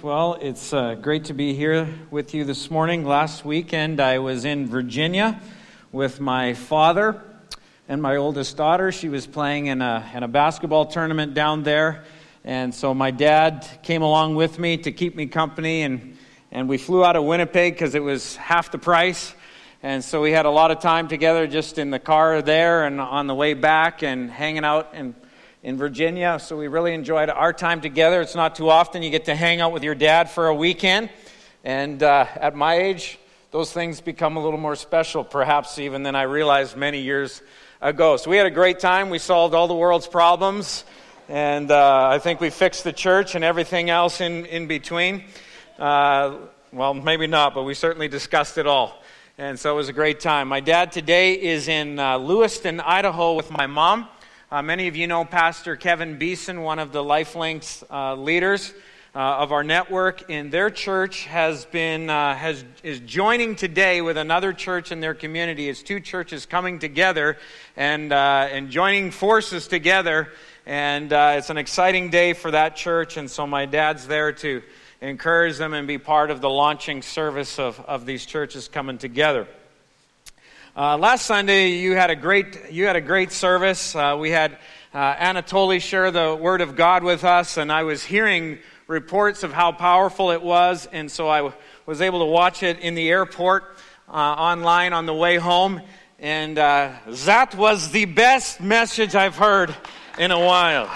Well, it's great to be here with you this morning. Last weekend, I was in Virginia with my father and my oldest daughter. She was playing in a basketball tournament down there, and so my dad came along with me to keep me company, and we flew out of Winnipeg because it was half the price, and so we had a lot of time together just in the car there and on the way back and hanging out in Virginia, so we really enjoyed our time together. It's not too often you get to hang out with your dad for a weekend, and at my age, those things become a little more special, perhaps even than I realized many years ago. So we had a great time. We solved all the world's problems, and I think we fixed the church and everything else in between. Well, maybe not, but we certainly discussed it all, and so it was a great time. My dad today is in Lewiston, Idaho with my mom. Many of you know Pastor Kevin Beeson, one of the LifeLinks leaders of our network, in their church is joining today with another church in their community. It's two churches coming together and joining forces together, and it's an exciting day for that church. And so my dad's there to encourage them and be part of the launching service of these churches coming together. Last Sunday, you had a great service. We had Anatoly share the Word of God with us, and I was hearing reports of how powerful it was, and so I was able to watch it in the airport online on the way home, and that was the best message I've heard in a while.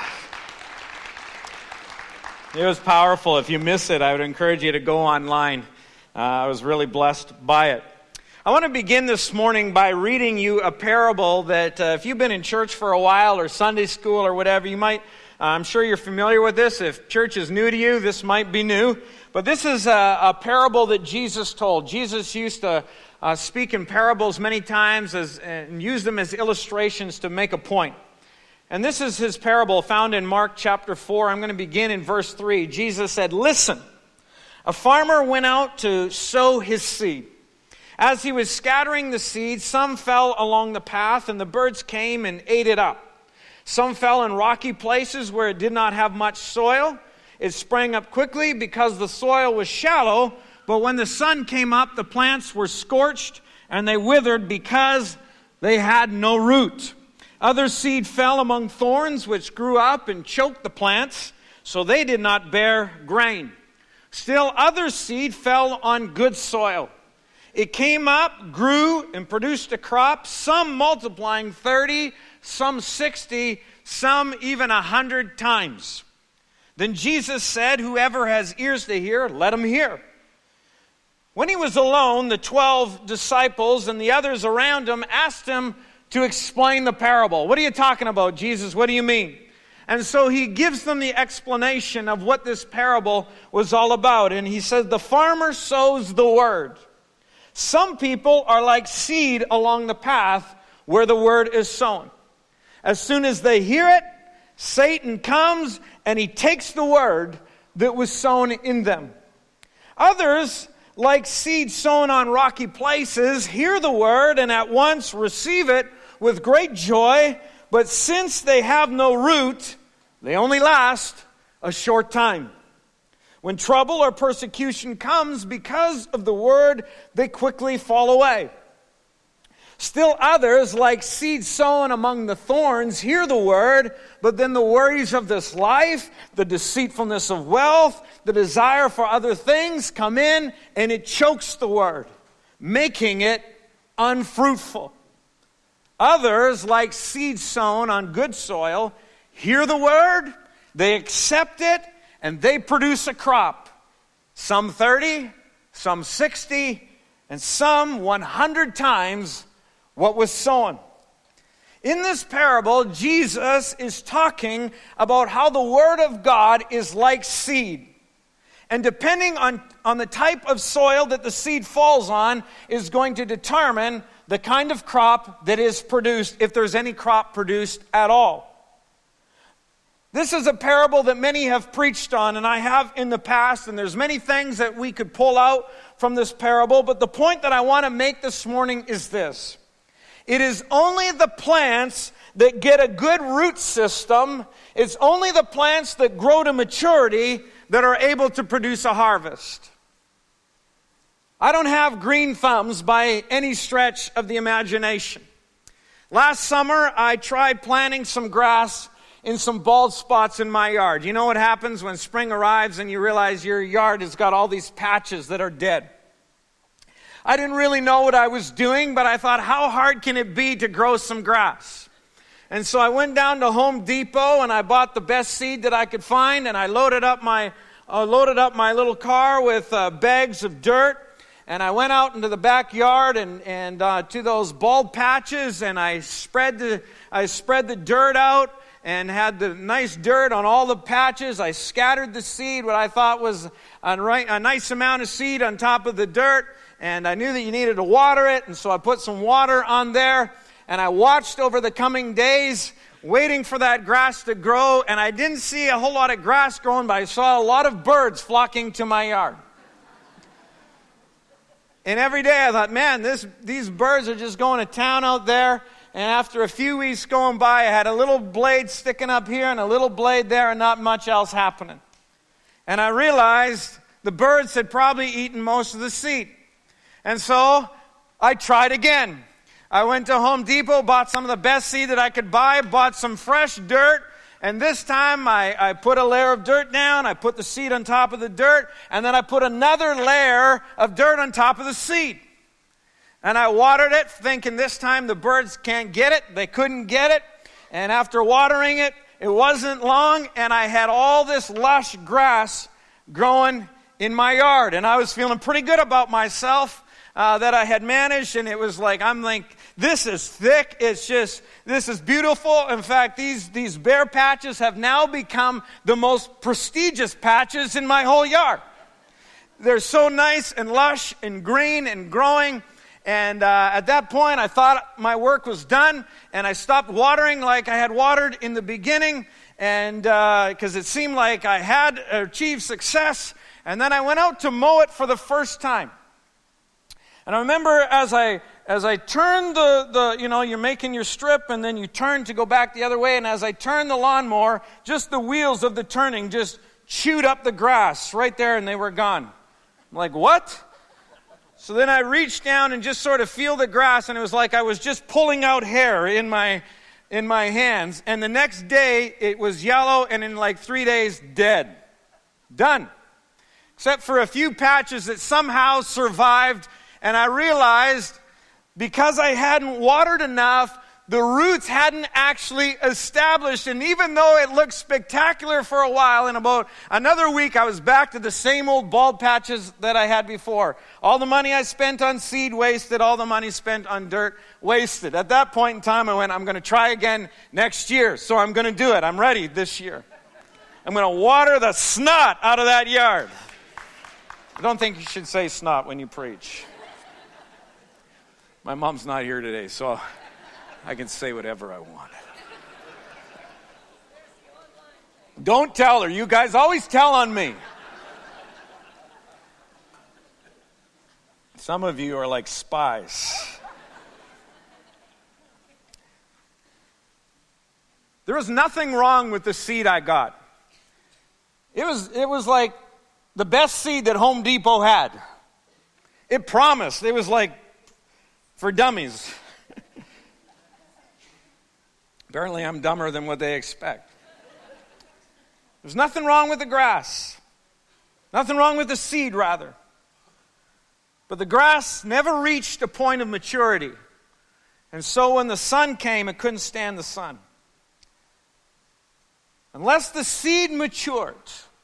It was powerful. If you miss it, I would encourage you to go online. I was really blessed by it. I want to begin this morning by reading you a parable that if you've been in church for a while or Sunday school or whatever, you might, I'm sure you're familiar with this. If church is new to you, this might be new. But this is a parable that Jesus told. Jesus used to speak in parables many times and use them as illustrations to make a point. And this is his parable found in Mark chapter 4. I'm going to begin in verse 3. Jesus said, "Listen, a farmer went out to sow his seed. As he was scattering the seed, some fell along the path, and the birds came and ate it up. Some fell in rocky places where it did not have much soil. It sprang up quickly because the soil was shallow, but when the sun came up, the plants were scorched, and they withered because they had no root. Other seed fell among thorns, which grew up and choked the plants, so they did not bear grain. Still other seed fell on good soil. It came up, grew, and produced a crop, some multiplying 30, some 60, some even 100 times. Then Jesus said, 'Whoever has ears to hear, let him hear.' When he was alone, the 12 disciples and the others around him asked him to explain the parable. 'What are you talking about, Jesus? What do you mean?' And so he gives them the explanation of what this parable was all about. And he says, 'The farmer sows the word. Some people are like seed along the path where the word is sown. As soon as they hear it, Satan comes and he takes the word that was sown in them. Others, like seed sown on rocky places, hear the word and at once receive it with great joy, but since they have no root, they only last a short time. When trouble or persecution comes because of the word, they quickly fall away. Still others, like seed sown among the thorns, hear the word, but then the worries of this life, the deceitfulness of wealth, the desire for other things come in, and it chokes the word, making it unfruitful. Others, like seed sown on good soil, hear the word, they accept it, and they produce a crop, some 30, some 60, and some 100 times what was sown. In this parable, Jesus is talking about how the Word of God is like seed. And depending on the type of soil that the seed falls on is going to determine the kind of crop that is produced, if there's any crop produced at all. This is a parable that many have preached on, and I have in the past, and there's many things that we could pull out from this parable, but the point that I want to make this morning is this. It is only the plants that get a good root system. It's only the plants that grow to maturity that are able to produce a harvest. I don't have green thumbs by any stretch of the imagination. Last summer, I tried planting some grass in some bald spots in my yard. You know what happens when spring arrives and you realize your yard has got all these patches that are dead? I didn't really know what I was doing, but I thought, how hard can it be to grow some grass? And so I went down to Home Depot and I bought the best seed that I could find, and I loaded up my little car with bags of dirt. And I went out into the backyard and to those bald patches, and I spread the dirt out and had the nice dirt on all the patches. I scattered the seed, what I thought was a nice amount of seed on top of the dirt, and I knew that you needed to water it, and so I put some water on there, and I watched over the coming days, waiting for that grass to grow, and I didn't see a whole lot of grass growing, but I saw a lot of birds flocking to my yard. And every day I thought, man, these birds are just going to town out there. And after a few weeks going by, I had a little blade sticking up here and a little blade there and not much else happening. And I realized the birds had probably eaten most of the seed. And so I tried again. I went to Home Depot, bought some of the best seed that I could buy, bought some fresh dirt. And this time I put a layer of dirt down, I put the seed on top of the dirt, and then I put another layer of dirt on top of the seed. And I watered it, thinking this time the birds can't get it. They couldn't get it. And after watering it, it wasn't long, and I had all this lush grass growing in my yard. And I was feeling pretty good about myself that I had managed, and it was like, I'm like, this is thick. This is beautiful. In fact, these bare patches have now become the most prestigious patches in my whole yard. They're so nice and lush and green and growing. And at that point, I thought my work was done, and I stopped watering like I had watered in the beginning, and because it seemed like I had achieved success. And then I went out to mow it for the first time. And I remember as I turned you're making your strip and then you turn to go back the other way. And as I turned the lawnmower, just the wheels of the turning just chewed up the grass right there and they were gone. I'm like, what? So then I reached down and just sort of feel the grass, and it was like I was just pulling out hair in my hands. And the next day it was yellow, and in like 3 days, dead. Done. Except for a few patches that somehow survived. And I realized because I hadn't watered enough, the roots hadn't actually established. And even though it looked spectacular for a while, in about another week, I was back to the same old bald patches that I had before. All the money I spent on seed wasted, all the money spent on dirt wasted. At that point in time, I went, I'm going to try again next year. So I'm going to do it. I'm ready this year. I'm going to water the snot out of that yard. I don't think you should say snot when you preach. My mom's not here today, so I can say whatever I want. Don't tell her. You guys always tell on me. Some of you are like spies. There was nothing wrong with the seed I got. It was like the best seed that Home Depot had. It promised. It was like for dummies. Apparently I'm dumber than what they expect. There's nothing wrong with the grass. Nothing wrong with the seed, rather. But the grass never reached a point of maturity. And so when the sun came, it couldn't stand the sun. Unless the seed matured,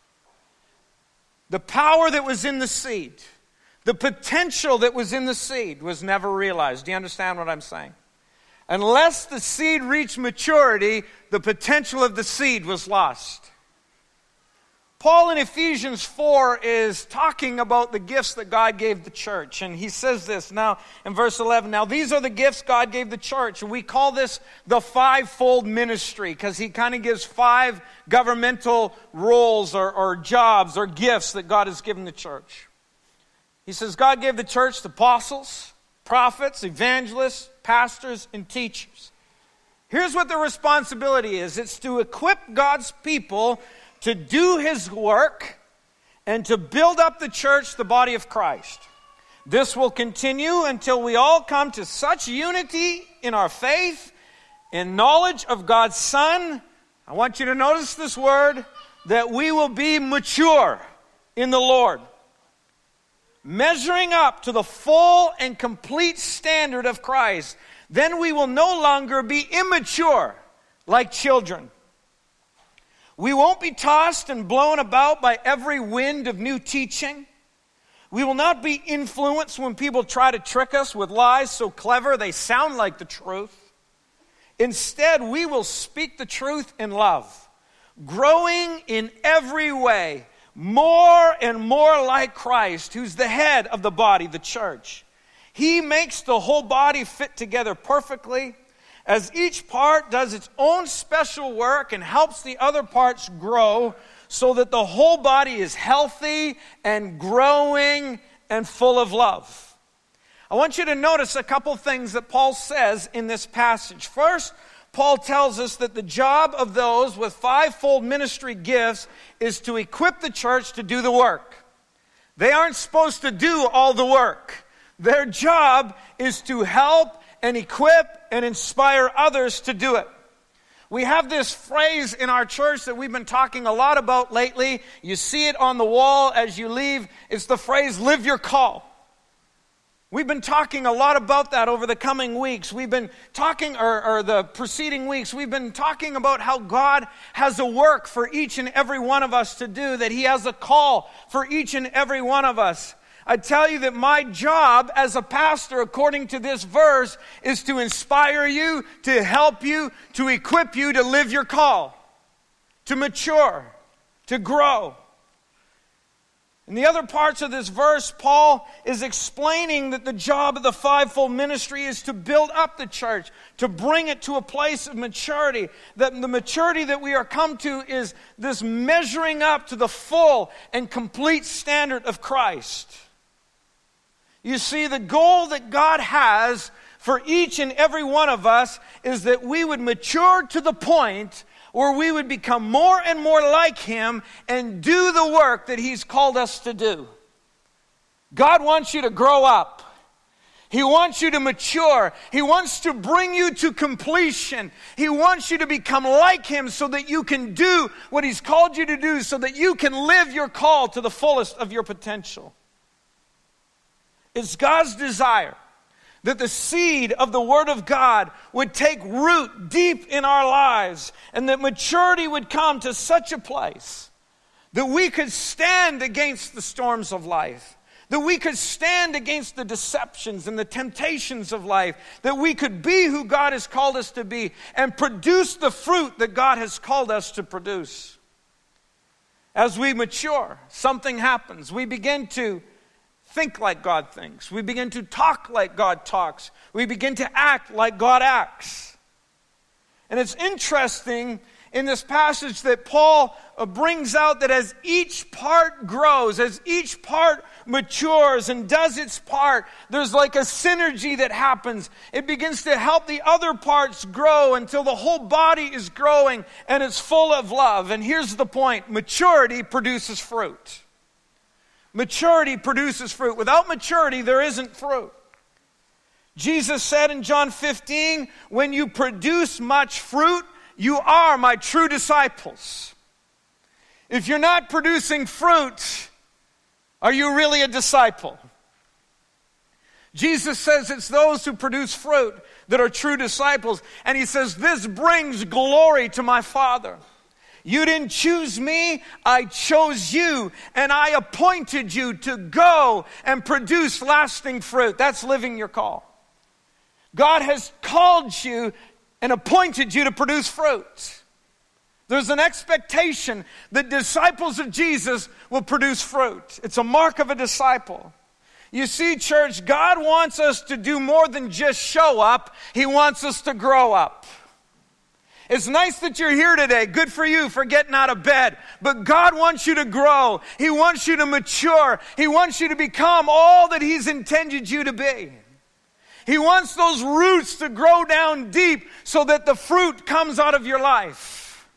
the power that was in the seed, the potential that was in the seed was never realized. Do you understand what I'm saying? Unless the seed reached maturity, the potential of the seed was lost. Paul in Ephesians 4 is talking about the gifts that God gave the church. And he says this now in verse 11. Now these are the gifts God gave the church. And we call this the fivefold ministry because he kind of gives 5 governmental roles or jobs or gifts that God has given the church. He says God gave the church the apostles, prophets, evangelists, pastors, and teachers. Here's what the responsibility is. It's to equip God's people to do His work and to build up the church, the body of Christ. This will continue until we all come to such unity in our faith, in knowledge of God's Son. I want you to notice this word, that we will be mature in the Lord, measuring up to the full and complete standard of Christ. Then we will no longer be immature like children. We won't be tossed and blown about by every wind of new teaching. We will not be influenced when people try to trick us with lies so clever they sound like the truth. Instead, we will speak the truth in love, growing in every way more and more like Christ, who's the head of the body, the church. He makes the whole body fit together perfectly, as each part does its own special work and helps the other parts grow, so that the whole body is healthy and growing and full of love. I want you to notice a couple things that Paul says in this passage. First, Paul tells us that the job of those with fivefold ministry gifts is to equip the church to do the work. They aren't supposed to do all the work. Their job is to help and equip and inspire others to do it. We have this phrase in our church that we've been talking a lot about lately. You see it on the wall as you leave. It's the phrase, live your call. We've been talking a lot about that over the coming weeks. We've been talking, or the preceding weeks, we've been talking about how God has a work for each and every one of us to do, that He has a call for each and every one of us. I tell you that my job as a pastor, according to this verse, is to inspire you, to help you, to equip you to live your call, to mature, to grow. In the other parts of this verse, Paul is explaining that the job of the fivefold ministry is to build up the church, to bring it to a place of maturity. That the maturity that we are come to is this measuring up to the full and complete standard of Christ. You see, the goal that God has for each and every one of us is that we would mature to the point where we would become more and more like Him and do the work that He's called us to do. God wants you to grow up. He wants you to mature. He wants to bring you to completion. He wants you to become like Him so that you can do what He's called you to do, so that you can live your call to the fullest of your potential. It's God's desire that the seed of the Word of God would take root deep in our lives, and that maturity would come to such a place that we could stand against the storms of life, that we could stand against the deceptions and the temptations of life, that we could be who God has called us to be and produce the fruit that God has called us to produce. As we mature, something happens. We begin to think like God thinks. We begin to talk like God talks. We begin to act like God acts. And it's interesting in this passage that Paul brings out that as each part grows, as each part matures and does its part, there's like a synergy that happens. It begins to help the other parts grow until the whole body is growing and it's full of love. And here's the point: maturity produces fruit. Maturity produces fruit. Without maturity, there isn't fruit. Jesus said in John 15, when you produce much fruit, you are my true disciples. If you're not producing fruit, are you really a disciple? Jesus says it's those who produce fruit that are true disciples. And He says, this brings glory to my Father. You didn't choose me, I chose you, and I appointed you to go and produce lasting fruit. That's living your call. God has called you and appointed you to produce fruit. There's an expectation that disciples of Jesus will produce fruit. It's a mark of a disciple. You see, church, God wants us to do more than just show up. He wants us to grow up. It's nice that you're here today. Good for you for getting out of bed. But God wants you to grow. He wants you to mature. He wants you to become all that He's intended you to be. He wants those roots to grow down deep so that the fruit comes out of your life.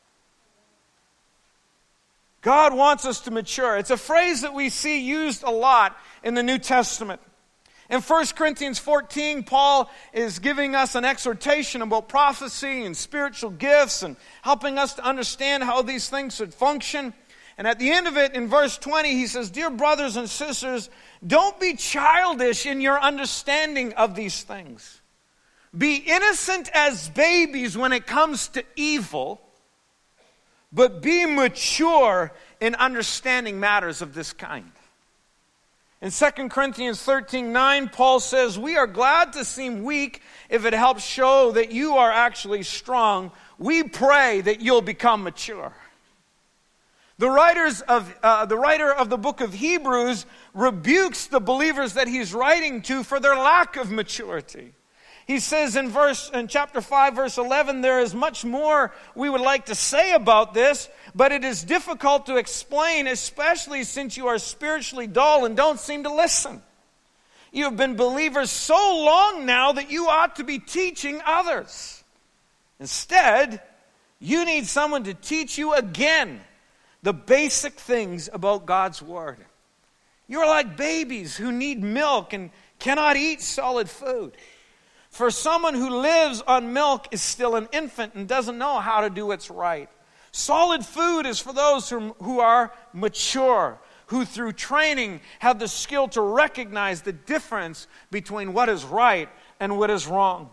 God wants us to mature. It's a phrase that we see used a lot in the New Testament. In 1 Corinthians 14, Paul is giving us an exhortation about prophecy and spiritual gifts and helping us to understand how these things should function. And at the end of it, in verse 20, he says, "Dear brothers and sisters, don't be childish in your understanding of these things. Be innocent as babies when it comes to evil, but be mature in understanding matters of this kind." In 2 Corinthians 13:9, Paul says, "We are glad to seem weak if it helps show that you are actually strong. We pray that you'll become mature." The writer of the book of Hebrews rebukes the believers that he's writing to for their lack of maturity. He says in chapter 5, verse 11, "There is much more we would like to say about this, but it is difficult to explain, especially since you are spiritually dull and don't seem to listen. You have been believers so long now that you ought to be teaching others. Instead, you need someone to teach you again the basic things about God's Word. You're like babies who need milk and cannot eat solid food. For someone who lives on milk is still an infant and doesn't know how to do what's right. Solid food is for those who are mature, who through training have the skill to recognize the difference between what is right and what is wrong."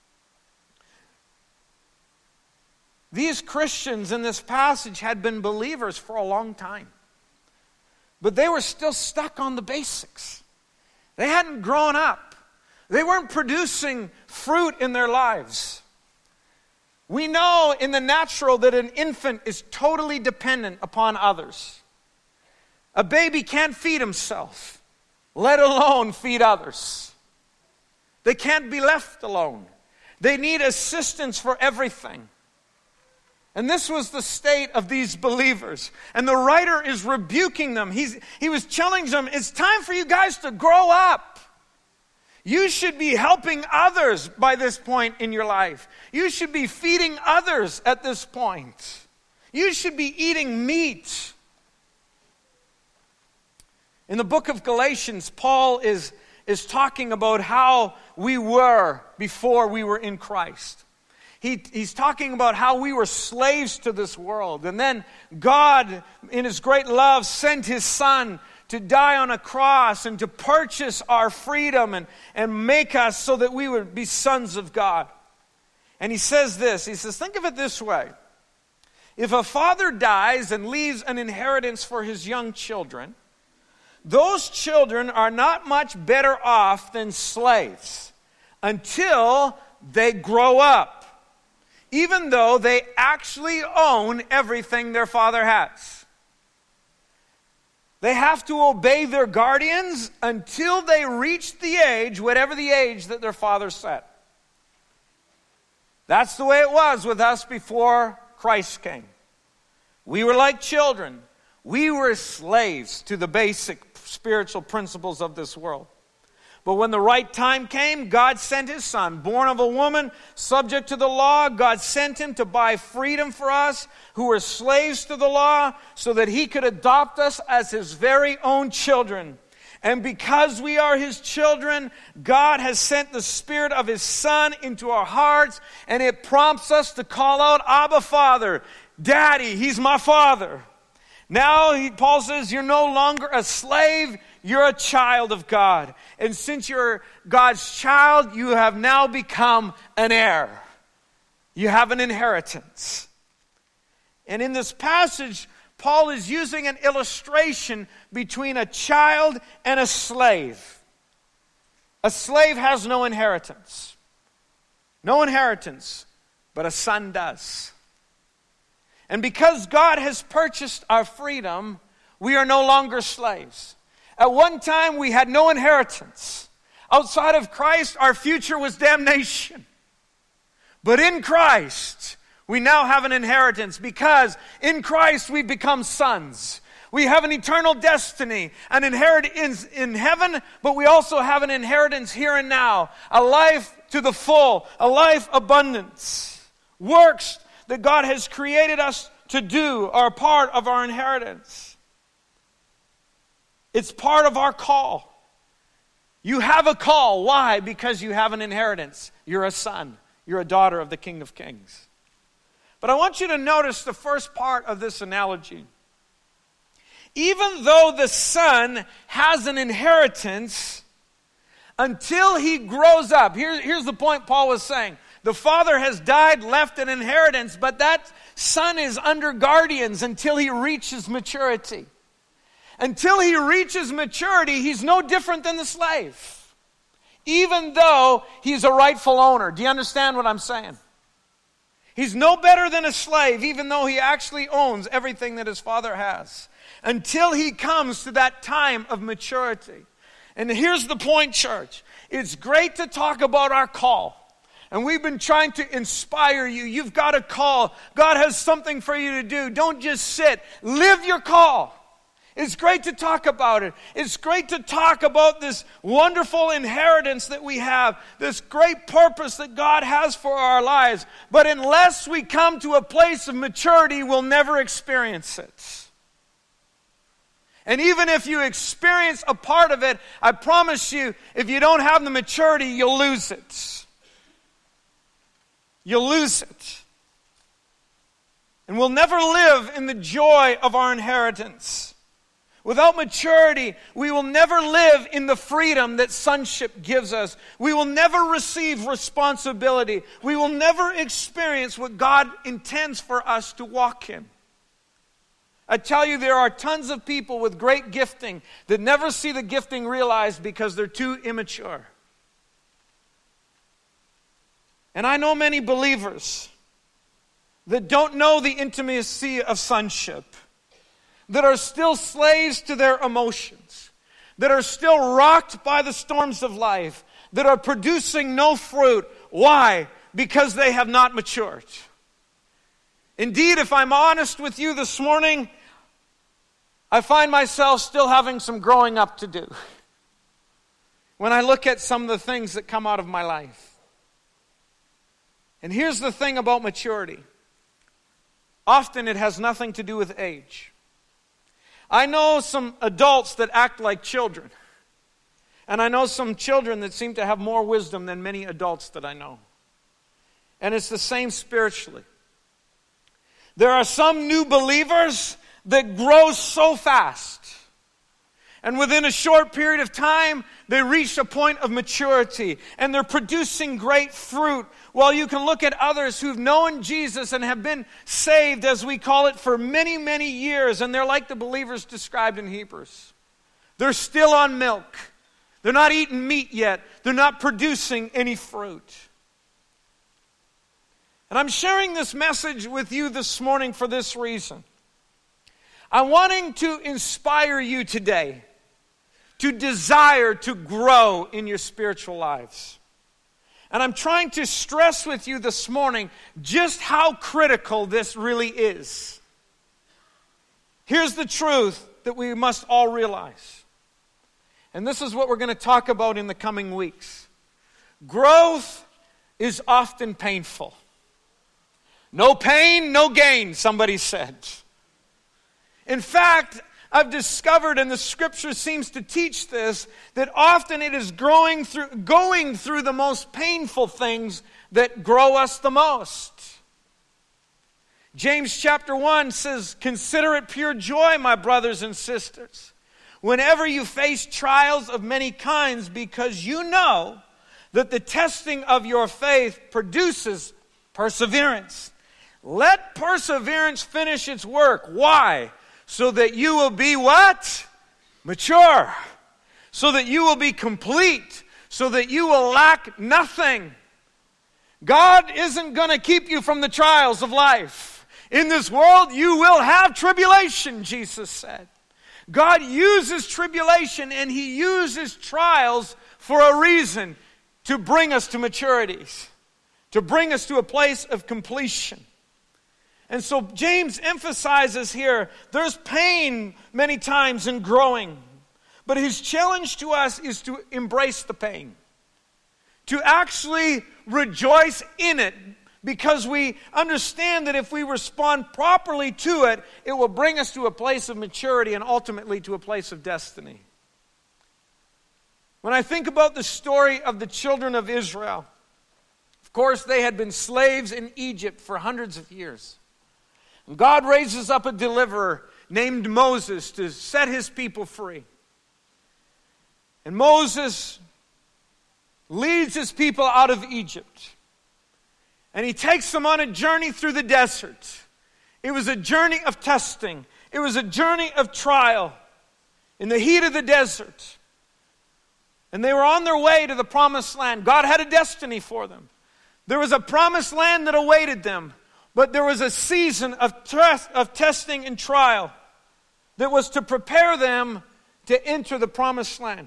These Christians in this passage had been believers for a long time, but they were still stuck on the basics. They hadn't grown up. They weren't producing fruit in their lives. We know in the natural that an infant is totally dependent upon others. A baby can't feed himself, let alone feed others. They can't be left alone. They need assistance for everything. And this was the state of these believers. And the writer is rebuking them. He was challenging them, it's time for you guys to grow up. You should be helping others by this point in your life. You should be feeding others at this point. You should be eating meat. In the book of Galatians, Paul is talking about how we were before we were in Christ. He's talking about how we were slaves to this world. And then God, in His great love, sent His Son to die on a cross and to purchase our freedom and make us so that we would be sons of God. And he says this, he says, think of it this way. If a father dies and leaves an inheritance for his young children, those children are not much better off than slaves until they grow up, even though they actually own everything their father has. They have to obey their guardians until they reach the age, whatever the age that their father set. That's the way it was with us before Christ came. We were like children. We were slaves to the basic spiritual principles of this world. But when the right time came, God sent His Son, born of a woman, subject to the law. God sent Him to buy freedom for us who were slaves to the law so that He could adopt us as His very own children. And because we are His children, God has sent the Spirit of His Son into our hearts, and it prompts us to call out, Abba, Father, Daddy, He's my Father. Now, Paul says, you're no longer a slave, you're a child of God. And since you're God's child, you have now become an heir. You have an inheritance. And in this passage, Paul is using an illustration between a child and a slave. A slave has no inheritance. No inheritance, but a son does. And because God has purchased our freedom, we are no longer slaves. At one time, we had no inheritance. Outside of Christ, our future was damnation. But in Christ, we now have an inheritance because in Christ we become sons. We have an eternal destiny, an inheritance in heaven, but we also have an inheritance here and now. A life to the full, a life abundance. Works that God has created us to do are part of our inheritance. It's part of our call. You have a call. Why? Because you have an inheritance. You're a son. You're a daughter of the King of Kings. But I want you to notice the first part of this analogy. Even though the son has an inheritance, until he grows up, here's the point Paul was saying. The father has died, left an inheritance, but that son is under guardians until he reaches maturity. Until he reaches maturity, he's no different than the slave. Even though he's a rightful owner. Do you understand what I'm saying? He's no better than a slave, even though he actually owns everything that his father has. Until he comes to that time of maturity. And here's the point, church. It's great to talk about our call. And we've been trying to inspire you. You've got a call. God has something for you to do. Don't just sit. Live your call. It's great to talk about it. It's great to talk about this wonderful inheritance that we have, this great purpose that God has for our lives. But unless we come to a place of maturity, we'll never experience it. And even if you experience a part of it, I promise you, if you don't have the maturity, you'll lose it. You'll lose it. And we'll never live in the joy of our inheritance. Without maturity, we will never live in the freedom that sonship gives us. We will never receive responsibility. We will never experience what God intends for us to walk in. I tell you, there are tons of people with great gifting that never see the gifting realized because they're too immature. And I know many believers that don't know the intimacy of sonship, that are still slaves to their emotions, that are still rocked by the storms of life, that are producing no fruit. Why? Because they have not matured. Indeed, if I'm honest with you this morning, I find myself still having some growing up to do when I look at some of the things that come out of my life. And here's the thing about maturity. Often it has nothing to do with age. I know some adults that act like children. And I know some children that seem to have more wisdom than many adults that I know. And it's the same spiritually. There are some new believers that grow so fast. And within a short period of time, they reach a point of maturity. And they're producing great fruit. While you can look at others who've known Jesus and have been saved, as we call it, for many, many years. And they're like the believers described in Hebrews. They're still on milk. They're not eating meat yet. They're not producing any fruit. And I'm sharing this message with you this morning for this reason. I'm wanting to inspire you today to desire to grow in your spiritual lives. And I'm trying to stress with you this morning just how critical this really is. Here's the truth that we must all realize. And this is what we're going to talk about in the coming weeks. Growth is often painful. No pain, no gain, somebody said. In fact, I've discovered, and the scripture seems to teach this, that often it is going through the most painful things that grow us the most. James chapter 1 says, "Consider it pure joy, my brothers and sisters, whenever you face trials of many kinds, because you know that the testing of your faith produces perseverance. Let perseverance finish its work." Why? So that you will be what? Mature. So that you will be complete. So that you will lack nothing. God isn't going to keep you from the trials of life. In this world, you will have tribulation, Jesus said. God uses tribulation and He uses trials for a reason, to bring us to maturities, to bring us to a place of completion. And so James emphasizes here, there's pain many times in growing. But his challenge to us is to embrace the pain. To actually rejoice in it. Because we understand that if we respond properly to it, it will bring us to a place of maturity and ultimately to a place of destiny. When I think about the story of the children of Israel, of course they had been slaves in Egypt for hundreds of years. And God raises up a deliverer named Moses to set his people free. And Moses leads his people out of Egypt. And he takes them on a journey through the desert. It was a journey of testing. It was a journey of trial in the heat of the desert. And they were on their way to the promised land. God had a destiny for them. There was a promised land that awaited them. But there was a season of testing and trial that was to prepare them to enter the promised land.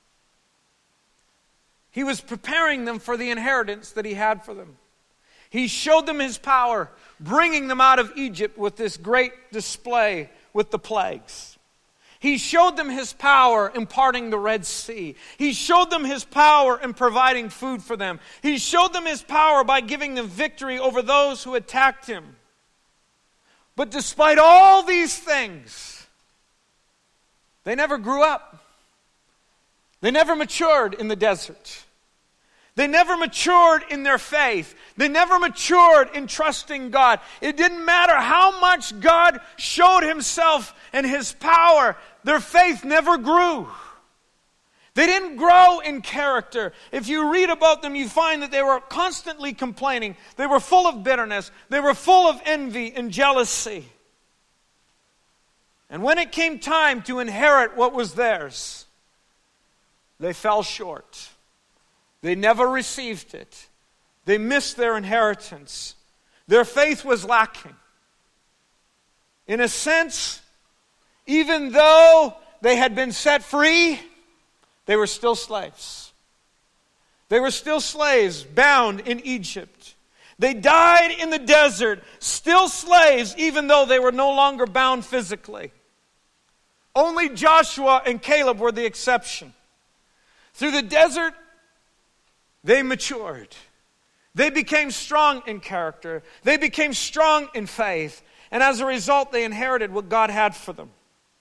He was preparing them for the inheritance that he had for them. He showed them his power, bringing them out of Egypt with this great display with the plagues. He showed them his power in parting the Red Sea. He showed them his power in providing food for them. He showed them his power by giving them victory over those who attacked him. But despite all these things, they never grew up. They never matured in the desert. They never matured in their faith. They never matured in trusting God. It didn't matter how much God showed himself and his power. Their faith never grew. They didn't grow in character. If you read about them, you find that they were constantly complaining. They were full of bitterness. They were full of envy and jealousy. And when it came time to inherit what was theirs, they fell short. They never received it. They missed their inheritance. Their faith was lacking. In a sense, even though they had been set free, they were still slaves. They were still slaves bound in Egypt. They died in the desert, still slaves, even though they were no longer bound physically. Only Joshua and Caleb were the exception. Through the desert, they matured. They became strong in character. They became strong in faith. And as a result, they inherited what God had for them.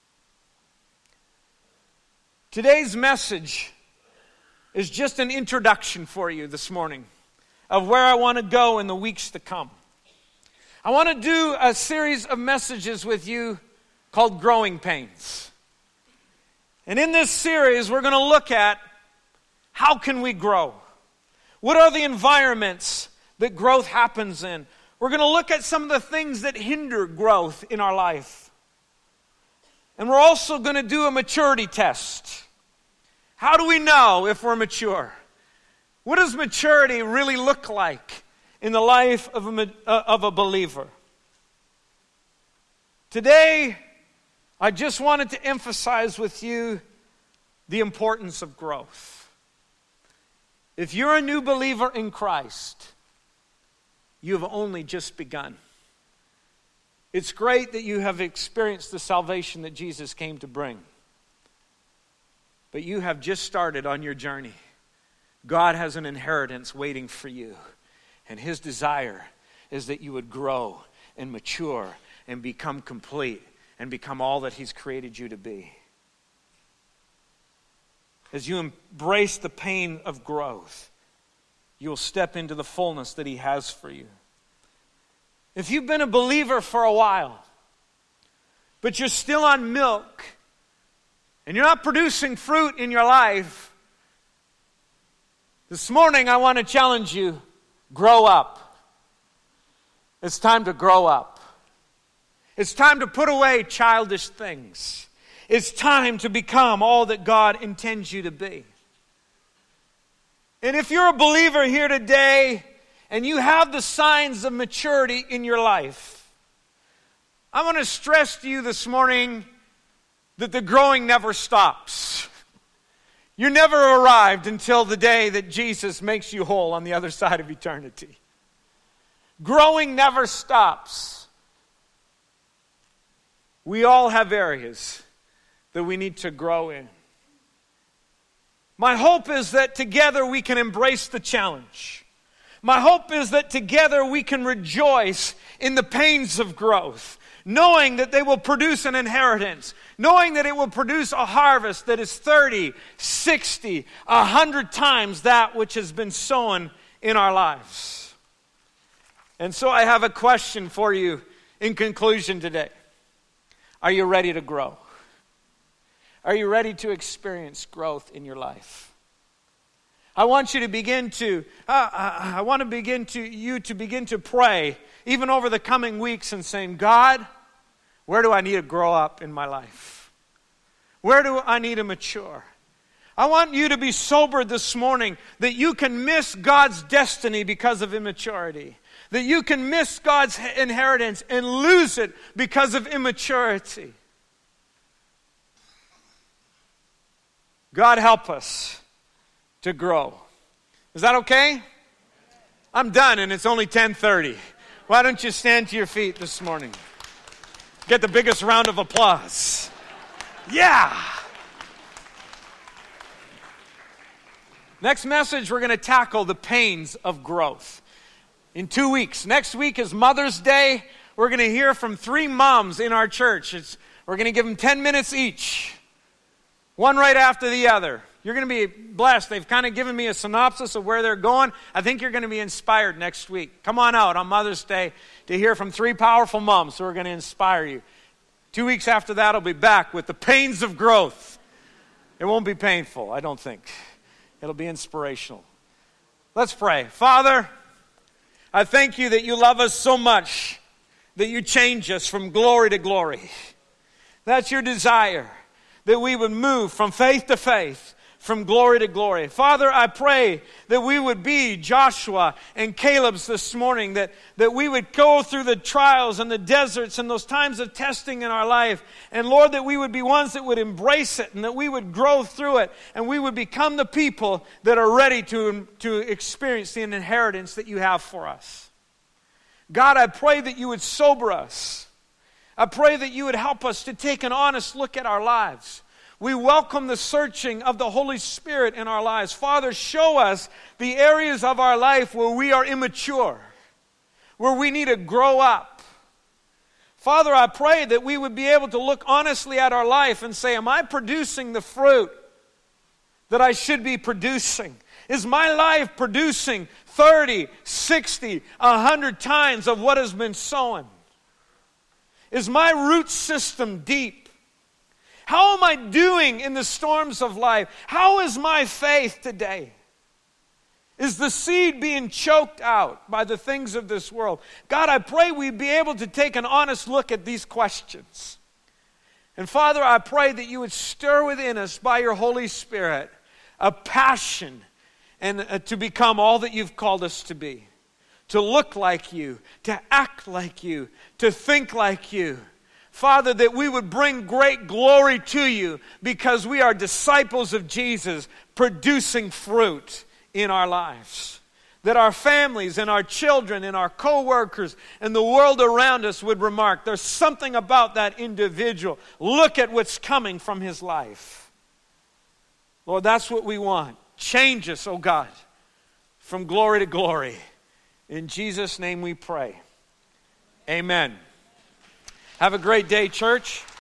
Today's message is just an introduction for you this morning of where I want to go in the weeks to come. I want to do a series of messages with you called Growing Pains. And in this series, we're going to look at how can we grow? What are the environments that growth happens in? We're going to look at some of the things that hinder growth in our life. And we're also going to do a maturity test. How do we know if we're mature? What does maturity really look like in the life of a believer? Today, I just wanted to emphasize with you the importance of growth. If you're a new believer in Christ, you have only just begun. It's great that you have experienced the salvation that Jesus came to bring. But you have just started on your journey. God has an inheritance waiting for you. And his desire is that you would grow and mature and become complete and become all that he's created you to be. As you embrace the pain of growth, you'll step into the fullness that he has for you. If you've been a believer for a while, but you're still on milk, and you're not producing fruit in your life, this morning I want to challenge you, grow up. It's time to grow up. It's time to put away childish things. It's time to become all that God intends you to be. And if you're a believer here today and you have the signs of maturity in your life, I want to stress to you this morning that the growing never stops. You're never arrived until the day that Jesus makes you whole on the other side of eternity. Growing never stops. we all have areas that we need to grow in. My hope is that together we can embrace the challenge. My hope is that together we can rejoice in the pains of growth, knowing that they will produce an inheritance, knowing that it will produce a harvest that is 30, 60, 100 times that which has been sown in our lives. And so I have a question for you in conclusion today. Are you ready to grow? Are you ready to experience growth in your life? I want you to begin to, begin to pray, even over the coming weeks, and saying, God, where do I need to grow up in my life? Where do I need to mature? I want you to be sobered this morning that you can miss God's destiny because of immaturity. That you can miss God's inheritance and lose it because of immaturity. God help us to grow. Is that okay? I'm done and it's only 10:30. Why don't you stand to your feet this morning? Get the biggest round of applause. Yeah! Next message, we're going to tackle the pains of growth. In 2 weeks. Next week is Mother's Day. We're going to hear from 3 moms in our church. We're going to give them 10 minutes each. One right after the other. You're going to be blessed. They've kind of given me a synopsis of where they're going. I think you're going to be inspired next week. Come on out on Mother's Day to hear from 3 powerful moms who are going to inspire you. 2 weeks after that, I'll be back with the pains of growth. It won't be painful, I don't think. It'll be inspirational. Let's pray. Father, I thank you that you love us so much that you change us from glory to glory. That's your desire, that we would move from faith to faith, from glory to glory. Father, I pray that we would be Joshua and Caleb's this morning, that we would go through the trials and the deserts and those times of testing in our life. And Lord, that we would be ones that would embrace it and that we would grow through it and we would become the people that are ready to experience the inheritance that you have for us. God, I pray that you would sober us. I pray that you would help us to take an honest look at our lives. We welcome the searching of the Holy Spirit in our lives. Father, show us the areas of our life where we are immature, where we need to grow up. Father, I pray that we would be able to look honestly at our life and say, am I producing the fruit that I should be producing? Is my life producing 30, 60, 100 times of what has been sown? Is my root system deep? How am I doing in the storms of life? How is my faith today? Is the seed being choked out by the things of this world? God, I pray we be able to take an honest look at these questions. And Father, I pray that you would stir within us by your Holy Spirit a passion and to become all that you've called us to be. To look like you, to act like you, to think like you. Father, that we would bring great glory to you because we are disciples of Jesus producing fruit in our lives. That our families and our children and our co-workers and the world around us would remark, there's something about that individual. Look at what's coming from his life. Lord, that's what we want. Change us, oh God, from glory to glory. In Jesus' name we pray. Amen. Have a great day, church.